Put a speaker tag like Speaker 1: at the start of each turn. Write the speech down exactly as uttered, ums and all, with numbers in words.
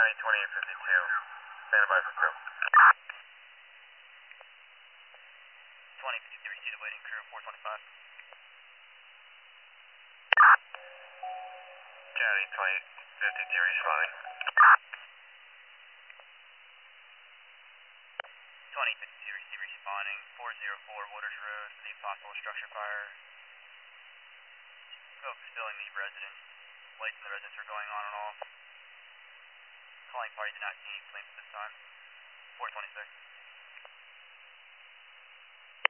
Speaker 1: County twenty-eight fifty-two, standing by for crew.
Speaker 2: twenty fifty-two received, awaiting crew four twenty-five.
Speaker 1: County twenty fifty-two responding.
Speaker 2: twenty fifty-two received, responding, four oh four Waters Road for the possible structure fire. Smoke is filling the residence. Lights in the residence are going on and off. Calling party did not see any flames at this time. four twenty-six.